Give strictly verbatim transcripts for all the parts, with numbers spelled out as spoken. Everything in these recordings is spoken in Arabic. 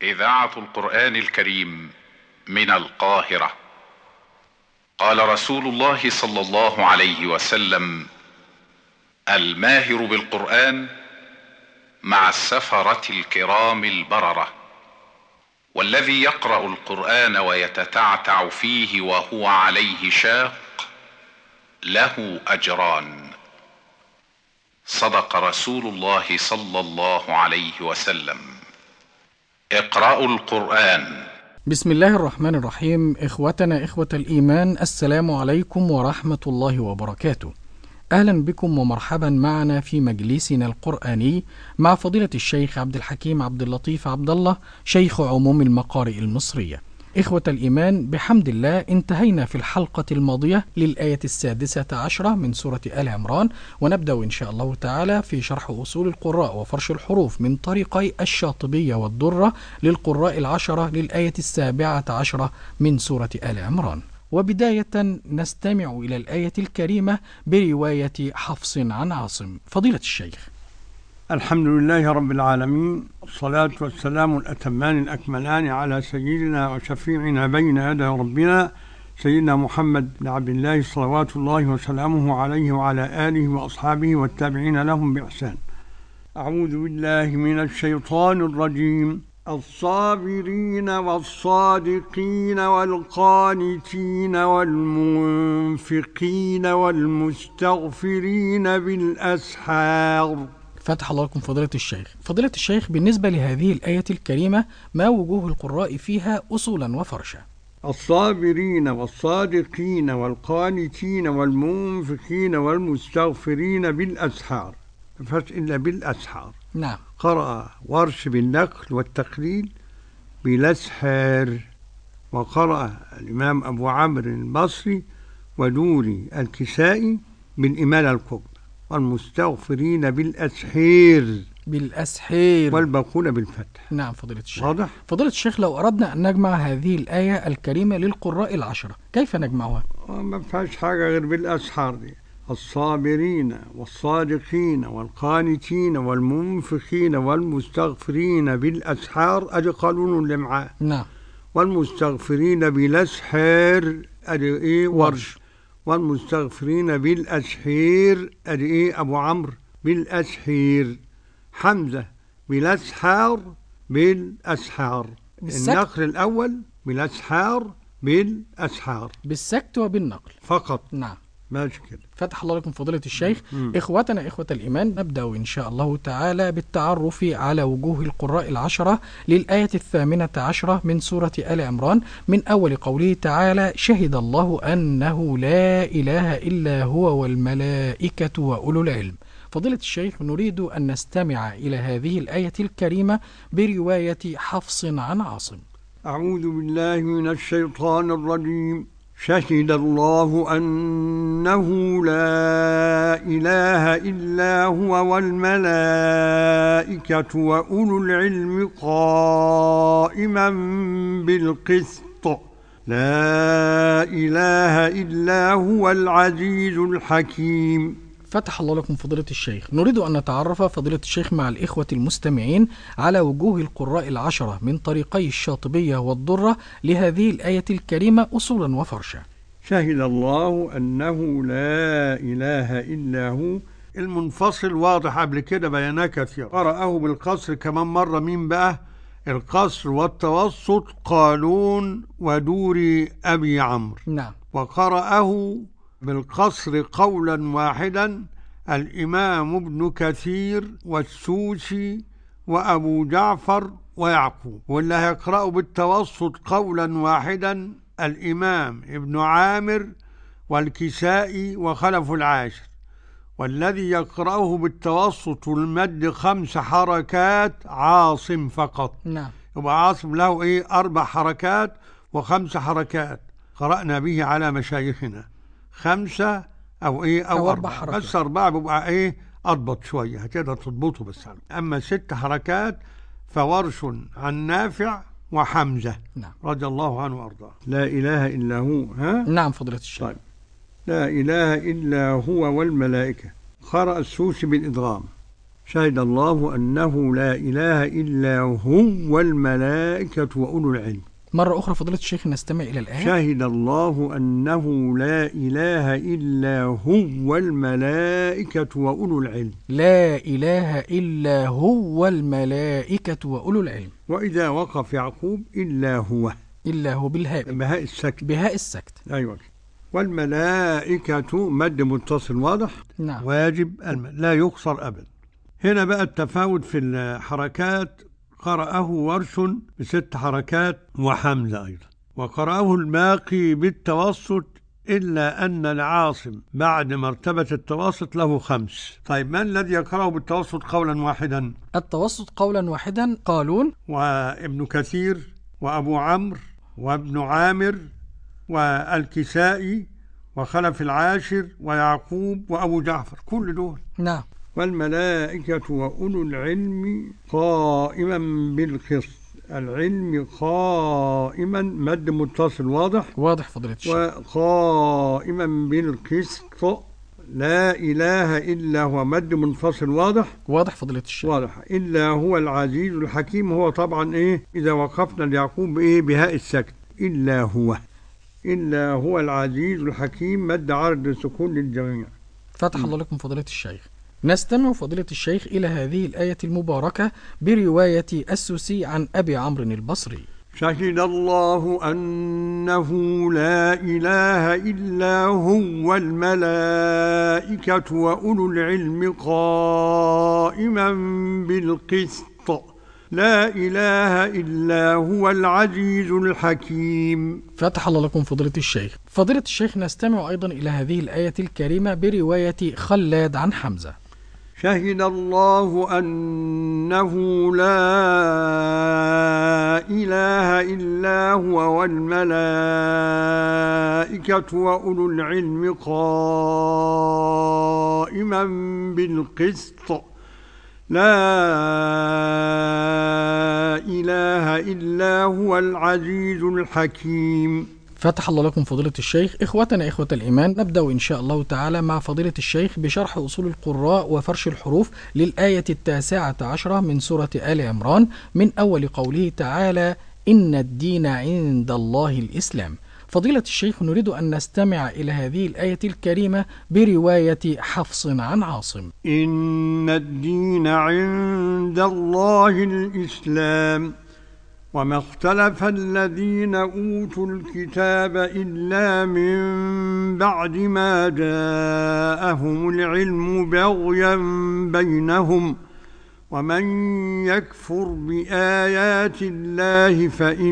إذاعة القرآن الكريم من القاهرة. قال رسول الله صلى الله عليه وسلم: الماهر بالقرآن مع السفرة الكرام البررة، والذي يقرأ القرآن ويتتعتع فيه وهو عليه شاق له أجران. صدق رسول الله صلى الله عليه وسلم. اقرأوا القرآن. بسم الله الرحمن الرحيم. إخوتنا إخوة الإيمان، السلام عليكم ورحمة الله وبركاته. أهلا بكم ومرحبا معنا في مجلسنا القرآني مع فضيلة الشيخ عبد الحكيم عبد اللطيف عبد الله، شيخ عموم المقارئ المصرية. إخوة الإيمان، بحمد الله انتهينا في الحلقة الماضية للآية السادسة عشرة من سورة آل عمران، ونبدأ إن شاء الله تعالى في شرح أصول القراء وفرش الحروف من طريقي الشاطبية والدرة للقراء العشرة للآية السابعة عشرة من سورة آل عمران. وبداية نستمع إلى الآية الكريمة برواية حفص عن عاصم. فضيلة الشيخ. الحمد لله رب العالمين، الصلاة والسلام الأتمان الأكملان على سيدنا وشفيعنا بين يدي ربنا سيدنا محمد بن عبد الله صلوات الله وسلامه عليه وعلى آله وأصحابه والتابعين لهم بإحسان. أعوذ بالله من الشيطان الرجيم. الصابرين والصادقين والقانتين والمنفقين والمستغفرين بالأسحار. فتح الله لكم فضيلة الشيخ. فضيلة الشيخ، بالنسبة لهذه الآية الكريمة ما وجوه القراء فيها أصولا وفرشا؟ الصابرين والصادقين والقانتين والمنفقين والمستغفرين بالأسحار، فش إلا بالأسحار. نعم. قرأ ورش بالنقل والتقليل بالأسحار، وقرأ الإمام أبو عمرو البصري ودوري الكسائي بالإمالة الكبرى، والمستغفرين بالأسحير بالأسحير والباقون بالفتح. نعم فضيلة الشيخ. واضح؟ فضيلة الشيخ، لو أردنا أن نجمع هذه الآية الكريمة للقراء العشرة كيف نجمعها؟ ما فيهاش حاجة غير بالأسحار دي. الصابرين والصادقين والقانتين والمنفقين والمستغفرين بالأسحار أدي قانون اللي معاه. نعم. والمستغفرين بالأسحار أدي إيه؟ ورش. والمستغفرين بالأسحير أدي إيه؟ أبو عمرو بالأسحير. حمزة بالأسحار بالأسحار. النقل الأول بالأسحار بالأسحار بالسكت وبالنقل فقط. نعم. ماشي كده. فتح الله لكم فضيلة الشيخ. مم. إخوتنا إخوة الإيمان، نبدأ إن شاء الله تعالى بالتعرف على وجوه القراء العشرة للآية الثامنة عشرة من سورة آل عمران، من أول قوله تعالى: شهد الله أنه لا إله إلا هو والملائكة وأولو العلم. فضيلة الشيخ، نريد أن نستمع إلى هذه الآية الكريمة برواية حفص عن عاصم. أعوذ بالله من الشيطان الرجيم. شهد الله أنه لا إله إلا هو والملائكة وأولو العلم قائما بالقسط لا إله إلا هو العزيز الحكيم. فتح الله لكم فضيلة الشيخ. نريد أن نتعرف فضيلة الشيخ مع الإخوة المستمعين على وجوه القراء العشرة من طريقي الشاطبية والدرة لهذه الآية الكريمة أصولا وفرشا. شهد الله أنه لا إله إلا هو، المنفصل واضح قبل كده بيانات كثيرة. قرأه بالقصر كمان مرة. مين بقى؟ القصر والتوسط قالون ودوري أبي عمرو. نعم. وقرأه بالقصر قولا واحدا الإمام ابن كثير والسوسي وأبو جعفر ويعقوب. واللي هيقرأه بالتوسط قولا واحدا الإمام ابن عامر والكسائي وخلف العاشر. والذي يقرأه بالتوسط والمد خمس حركات عاصم فقط. نعم. يبقى عاصم له إيه؟ أربع حركات وخمس حركات قرأنا به على مشايخنا. خمسة أو إيه أو, أو أربعة. أربع بس أربعة بيبقى إيه أضبط شوية، هتقدر تضبطه بس. أما ست حركات فورش عن نافع وحمزة. نعم. رضي الله عنه وأرضاه. لا إله إلا هو. ها؟ نعم فضيلة الشيخ. طيب. لا إله إلا هو والملائكة. قرأ السوسي بالإدغام شهد الله أنه لا إله إلا هو والملائكة وأولو العلم. مرة أخرى فضيلة الشيخ نستمع إلى الآية. شهد الله أنه لا إله إلا هو والملائكة وأولو العلم. لا إله إلا هو الملائكة وأولو العلم. وإذا وقف يعقوب إلا هو. إلا هو بالهاء. بهاء السكت. بهاء السكت. أيوة. والملائكة مد متصل واضح. نعم. واجب الم... لا يقصر أبدا. هنا بقى التفاوت في الحركات، قرأه ورش بست حركات وحمزة أيضا، وقرأه الباقي بالتوسط، إلا أن العاصم بعد مرتبة التوسط له خمس. طيب من الذي يقرأه بالتوسط قولا واحدا؟ التوسط قولا واحدا قالون وابن كثير وأبو عمرو وابن عامر والكسائي وخلف العاشر ويعقوب وأبو جعفر، كل دول. نعم. والملائكة وأولو العلم قائما بالقسط. العلم قائما مد متصل واضح. واضح فضيلة الشيخ. وقائما بالقسط لا إله إلا هو مد منفصل واضح. واضح فضيلة الشيخ. واضح. إلا هو العزيز الحكيم، هو طبعا إيه إذا وقفنا ليعقوب إيه بهاء السكت. إلا هو إلا هو العزيز الحكيم مد عرض سكون للجميع. فتح الله لكم فضيلة الشيخ. نستمع فضيلة الشيخ إلى هذه الآية المباركة برواية السوسي عن أبي عمرو البصري. شهد الله أنه لا إله إلا هو الملائكة وأولو العلم قائما بالقسط لا إله إلا هو العزيز الحكيم. فتح الله لكم فضيلة الشيخ. فضيلة الشيخ نستمع أيضا إلى هذه الآية الكريمة برواية خلاد عن حمزة. شهد الله أنه لا إله إلا هو والملائكة وأولو العلم قائما بالقسط لا إله إلا هو العزيز الحكيم. فتح الله لكم فضيلة الشيخ. إخوتنا إخوة الإيمان، نبدأ إن شاء الله تعالى مع فضيلة الشيخ بشرح أصول القراء وفرش الحروف للآية التاسعة عشرة من سورة آل عمران، من أول قوله تعالى إن الدين عند الله الإسلام. فضيلة الشيخ نريد أن نستمع إلى هذه الآية الكريمة برواية حفص عن عاصم. إن الدين عند الله الإسلام وما اختلف الذين أوتوا الكتاب إلا من بعد ما جاءهم العلم بغيا بينهم ومن يكفر بآيات الله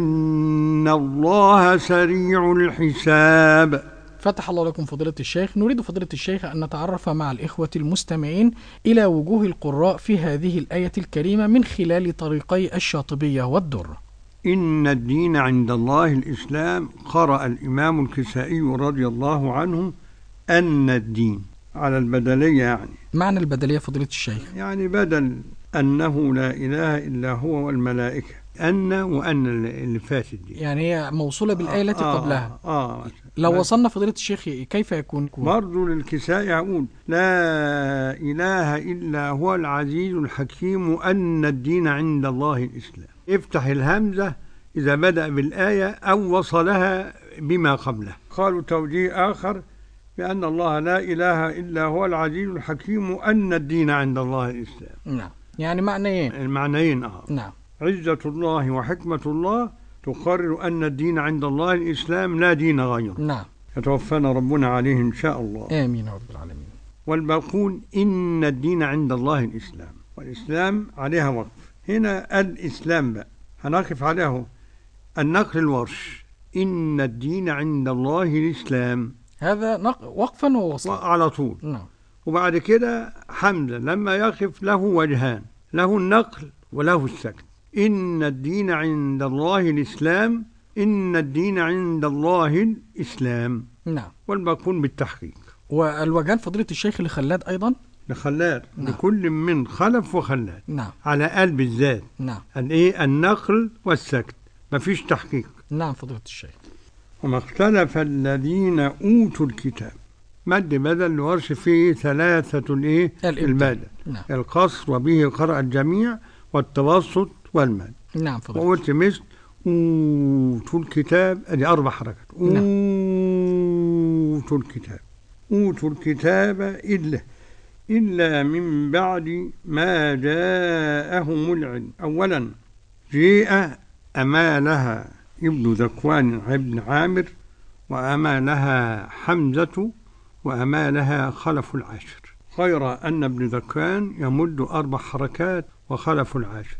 فإن الله سريع الحساب. فتح الله لكم فضيلة الشيخ. نريد فضيلة الشيخ أن نتعرف مع الإخوة المستمعين إلى وجوه القراء في هذه الآية الكريمة من خلال طريقي الشاطبية والدر. إن الدين عند الله الإسلام. قرأ الإمام الكسائي رضي الله عنه أن الدين على البدلية، يعني معنى البدلية فضيلة الشيخ يعني بدل أنه لا إله إلا هو والملائكة، أن وأن اللي فاتت دي يعني هي موصولة بالآية التي آه قبلها. آه آه لو وصلنا فضيلة الشيخ كيف يكون؟ برضو للكساء يقول لا إله إلا هو العزيز الحكيم أن الدين عند الله الإسلام. افتح الهمزة إذا بدأ بالآية أو وصلها بما قبله. قالوا توجيه آخر بأن الله لا إله إلا هو العزيز الحكيم أن الدين عند الله الإسلام. نعم، يعني معنيين. المعنيين آه. نعم. عزة الله وحكمة الله تقرر أن الدين عند الله الإسلام لا دين غيره. نعم. يتوفانا ربنا عليه إن شاء الله. آمين يا رب العالمين. والباقون إن الدين عند الله الإسلام، والإسلام عليها وقف. هنا الإسلام بقى هنقف عليه النقل الورش إن الدين عند الله الإسلام، هذا نق... وقفا ووصلا على طول. نعم. وبعد كده حمزة لما يقف له وجهان، له النقل وله السكت. إن الدين عند الله الإسلام، إن الدين عند الله الإسلام. نعم. والباقون بالتحقيق. والوجهان فضيلة الشيخ لخلاد أيضا؟ لخلاد. نعم. لكل من خلف وخلاد. نعم. على قلب الذات. نعم. الإيه النقل والسكت، مفيش تحقيق. نعم فضيلة الشيخ. وما اختلف الذين أوتوا الكتاب، مد بدل لورش فيه ثلاثة الإيه المادة، نعم. القصر وبه قرأ الجميع والتوسط والمد. نعم فضيلة. وقلت مثل أوتوا الكتاب، أدي أربع حركات. نعم. أوتوا الكتاب، أوتوا الكتاب إلا إلا من بعد ما جاءهم العلم. أولا جيء أمالها ابن ذكوان ابن عامر، وأمالها حمزة، وأمالها خلف العاشر، غير أن ابن ذكوان يمد أربع حركات وخلف العاشر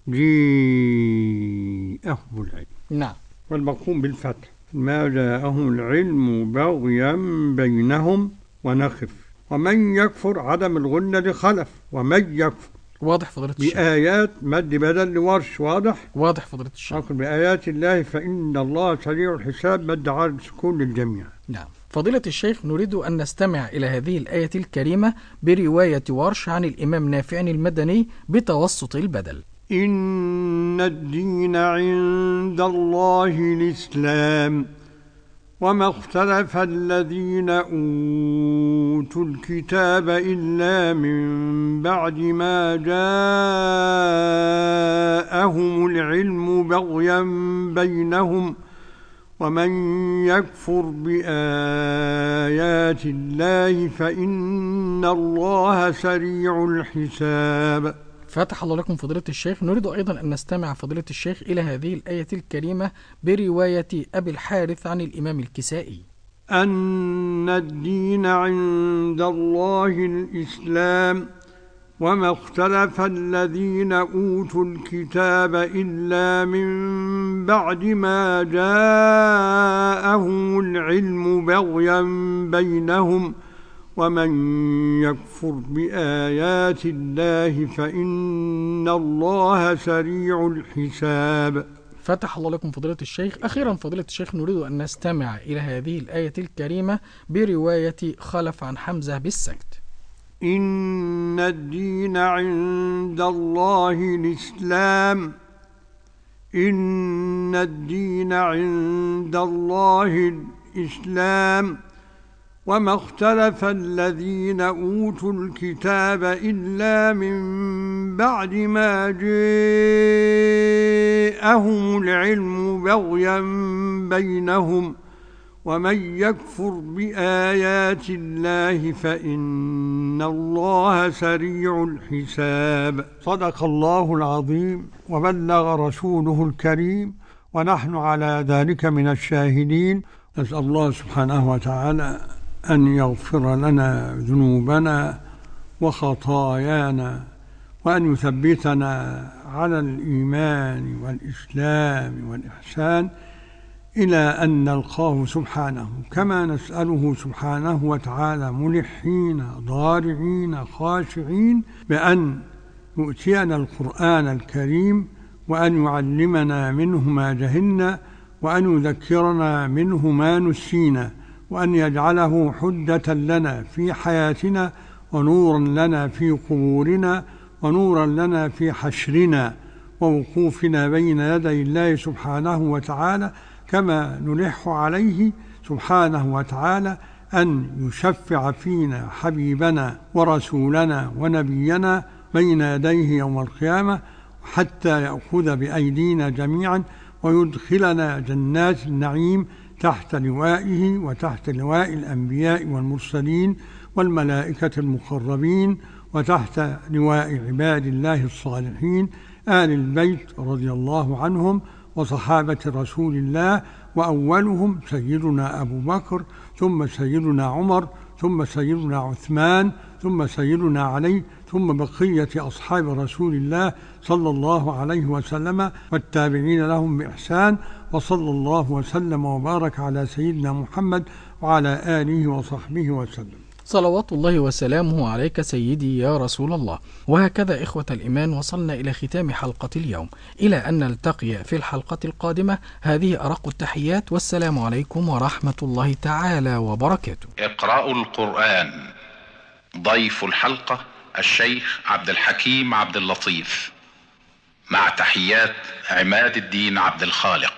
جاءهم العلم. نعم. والمقوم بالفتح ما جاءهم العلم بغيا بينهم ونخف. ومن يكفر عدم الغنة لخلف، ومن يكفر واضح فضيلة الشيخ. بآيات مد بدل لورش. واضح واضح فضيلة الشيخ. أقول بآيات الله فإن الله سريع الحساب، مد عارض سكون للجميع. نعم فضيلة الشيخ، نريد أن نستمع إلى هذه الآية الكريمة برواية ورش عن الإمام نافع المدني بتوسط البدل. إن الدين عند الله الإسلام، وما اختلف الذين أوتوا الكتاب إلا من بعد ما جاءهم العلم بغيا بينهم، ومن يكفر بآيات الله فإن الله سريع الحساب. فتح الله لكم فضيلة الشيخ. نريد أيضا أن نستمع فضيلة الشيخ إلى هذه الآية الكريمة برواية أبي الحارث عن الإمام الكسائي. أن الدين عند الله الإسلام، وما اختلف الذين أوتوا الكتاب إلا من بعد ما جاءهم العلم بغيا بينهم، ومن يكفر بآيات الله فإن الله سريع الحساب. فتح الله لكم فضيلة الشيخ. أخيرا فضيلة الشيخ، نريد أن نستمع إلى هذه الآية الكريمة برواية خلف عن حمزة بالسكت. إن الدين عند الله الإسلام، إن الدين عند الله الإسلام، وما اختلف الذين أوتوا الكتاب إلا من بعد ما جاءهم العلم بغيا بينهم، ومن يكفر بآيات الله فإن الله سريع الحساب. صدق الله العظيم وبلغ رسوله الكريم، ونحن على ذلك من الشاهدين. نسأل الله سبحانه وتعالى أن يغفر لنا ذنوبنا وخطايانا، وأن يثبتنا على الإيمان والإسلام والإحسان إلى أن نلقاه سبحانه، كما نسأله سبحانه وتعالى ملحين ضارعين خاشعين بأن يؤتينا القرآن الكريم، وأن يعلمنا منه ما جهلنا، وأن يذكرنا منه ما نسينا، وأن يجعله حجة لنا في حياتنا، ونورا لنا في قبورنا، ونورا لنا في حشرنا ووقوفنا بين يدي الله سبحانه وتعالى، كما نلح عليه سبحانه وتعالى أن يشفع فينا حبيبنا ورسولنا ونبينا بين يديه يوم القيامة، حتى يأخذ بأيدينا جميعا ويدخلنا جنات النعيم تحت لوائه وتحت لواء الأنبياء والمرسلين والملائكة المقربين، وتحت لواء عباد الله الصالحين آل البيت رضي الله عنهم وصحابة رسول الله، وأولهم سيدنا أبو بكر، ثم سيدنا عمر، ثم سيدنا عثمان، ثم سيدنا علي، ثم بقية أصحاب رسول الله صلى الله عليه وسلم والتابعين لهم بإحسان، وصلى الله وسلم وبارك على سيدنا محمد وعلى آله وصحبه وسلم. صلوات الله وسلامه عليك سيدي يا رسول الله. وهكذا إخوة الإيمان وصلنا إلى ختام حلقة اليوم، إلى أن نلتقي في الحلقة القادمة. هذه أرق التحيات، والسلام عليكم ورحمة الله تعالى وبركاته. اقرأوا القرآن. ضيف الحلقة الشيخ عبد الحكيم عبد اللطيف، مع تحيات عماد الدين عبد الخالق.